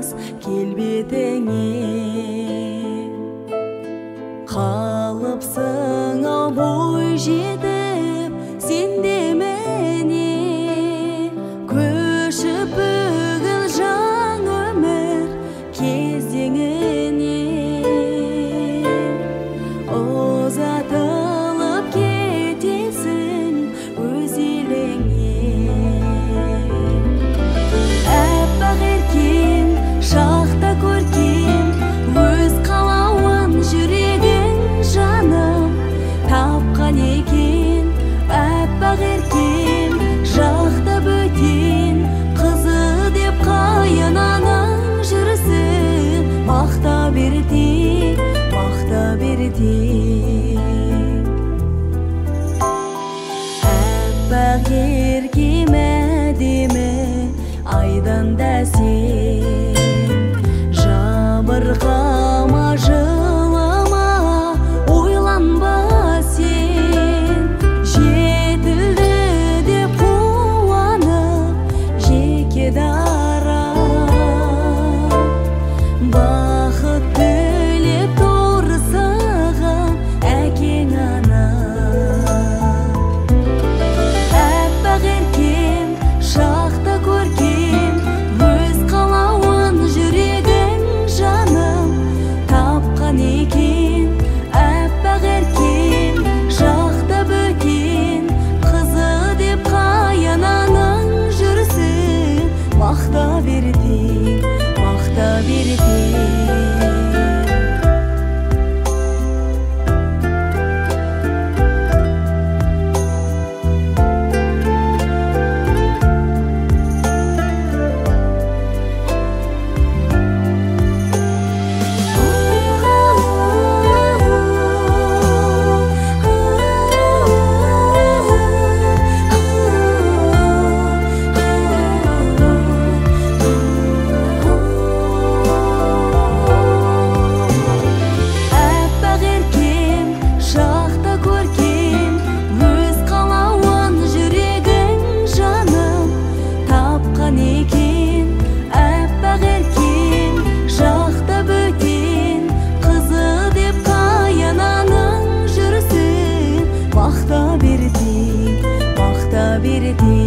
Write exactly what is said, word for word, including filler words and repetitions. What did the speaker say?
жалғыз келбетіңе. Қалыпсың ау бой жетіп сен де міне, көшіп бүгін жаң өмір кезеңіне. Ұзатылып кетесің өз еліңе. Әппақ еркем, шақта көркем, өз қалауын жүрегің жаным тапқан екен. Әппақ еркем, жақта бөтен қызы деп қайынаның жүрсін мақта берді, мақта берді. Әппақ еркем әдемі айдан да сен, жабырқама жылама ойланба сен. Жетілді деп қуанып жеке дара, бақыт тілеп торсыған әкең ана. Әппақ еркем, шақта көркем, өз қалауын жүрегің жаным тапқан екен. Әппақ еркем, жақта бөтен қызы деп қайынаның жүрсін мақта берді, мақта берді. Мақта берді, мақта берді.